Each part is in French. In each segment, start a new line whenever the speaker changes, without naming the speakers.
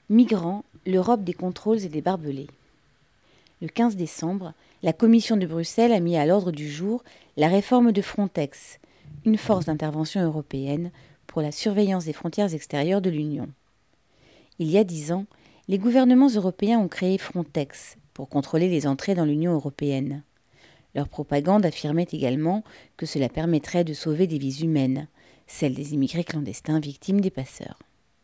Migrants, l'Europe des contrôles et des barbelés. Le 15 décembre, la Commission de Bruxelles a mis à l'ordre du jour la réforme de Frontex, une force d'intervention européenne pour la surveillance des frontières extérieures de l'Union. Il y a 10 ans, les gouvernements européens ont créé Frontex pour contrôler les entrées dans l'Union européenne. Leur propagande affirmait également que cela permettrait de sauver des vies humaines, celles des immigrés clandestins victimes des passeurs.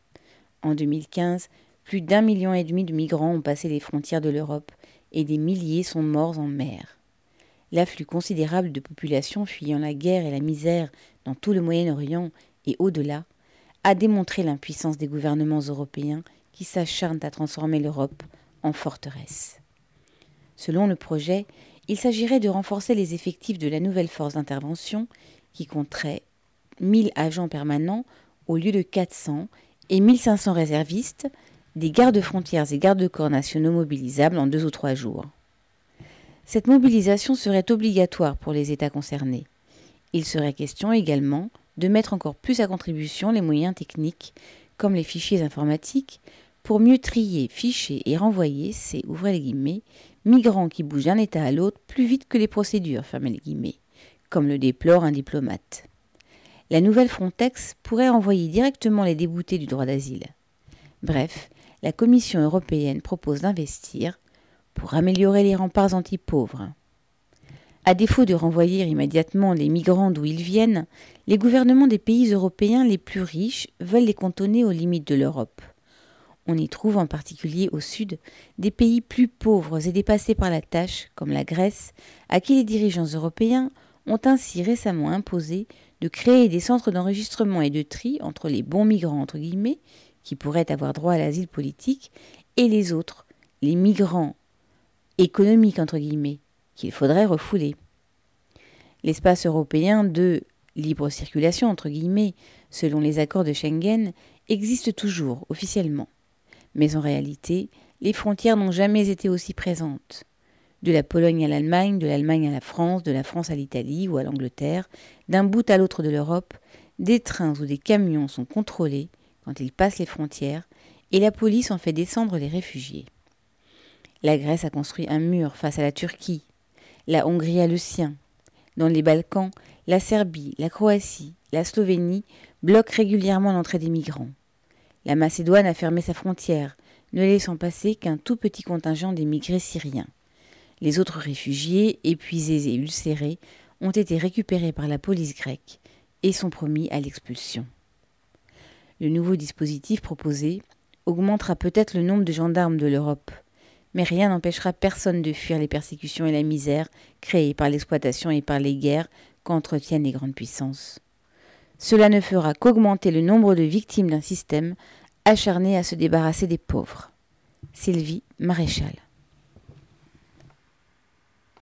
En 2015, plus d'1,5 million de migrants ont passé les frontières de l'Europe et des milliers sont morts en mer. L'afflux considérable de populations fuyant la guerre et la misère dans tout le Moyen-Orient et au-delà a démontré l'impuissance des gouvernements européens qui s'acharnent à transformer l'Europe en forteresse. Selon le projet, il s'agirait de renforcer les effectifs de la nouvelle force d'intervention qui compterait 1000 agents permanents au lieu de 400 et 1500 réservistes, des gardes-frontières et gardes-corps nationaux mobilisables en 2 ou 3 jours. Cette mobilisation serait obligatoire pour les États concernés. Il serait question également de mettre encore plus à contribution les moyens techniques, comme les fichiers informatiques, pour mieux trier, ficher et renvoyer ces, ouvrez les guillemets, migrants qui bougent d'un État à l'autre plus vite que les procédures, fermez les guillemets, comme le déplore un diplomate. La nouvelle Frontex pourrait envoyer directement les déboutés du droit d'asile. Bref, la Commission européenne propose d'investir pour améliorer les remparts anti-pauvres. À défaut de renvoyer immédiatement les migrants d'où ils viennent, les gouvernements des pays européens les plus riches veulent les cantonner aux limites de l'Europe. On y trouve en particulier au sud des pays plus pauvres et dépassés par la tâche, comme la Grèce, à qui les dirigeants européens ont ainsi récemment imposé de créer des centres d'enregistrement et de tri entre les bons migrants entre guillemets, qui pourraient avoir droit à l'asile politique, et les autres, les migrants économiques entre guillemets, qu'il faudrait refouler. L'espace européen de libre circulation entre guillemets, selon les accords de Schengen, existe toujours officiellement. Mais en réalité, les frontières n'ont jamais été aussi présentes. De la Pologne à l'Allemagne, de l'Allemagne à la France, de la France à l'Italie ou à l'Angleterre, d'un bout à l'autre de l'Europe, des trains ou des camions sont contrôlés quand ils passent les frontières et la police en fait descendre les réfugiés. La Grèce a construit un mur face à la Turquie, la Hongrie a le sien. Dans les Balkans, la Serbie, la Croatie, la Slovénie bloquent régulièrement l'entrée des migrants. La Macédoine a fermé sa frontière, ne laissant passer qu'un tout petit contingent d'émigrés syriens. Les autres réfugiés, épuisés et ulcérés, ont été récupérés par la police grecque et sont promis à l'expulsion. Le nouveau dispositif proposé augmentera peut-être le nombre de gendarmes de l'Europe, mais rien n'empêchera personne de fuir les persécutions et la misère créées par l'exploitation et par les guerres qu'entretiennent les grandes puissances. Cela ne fera qu'augmenter le nombre de victimes d'un système acharné à se débarrasser des pauvres. Sylvie Maréchal.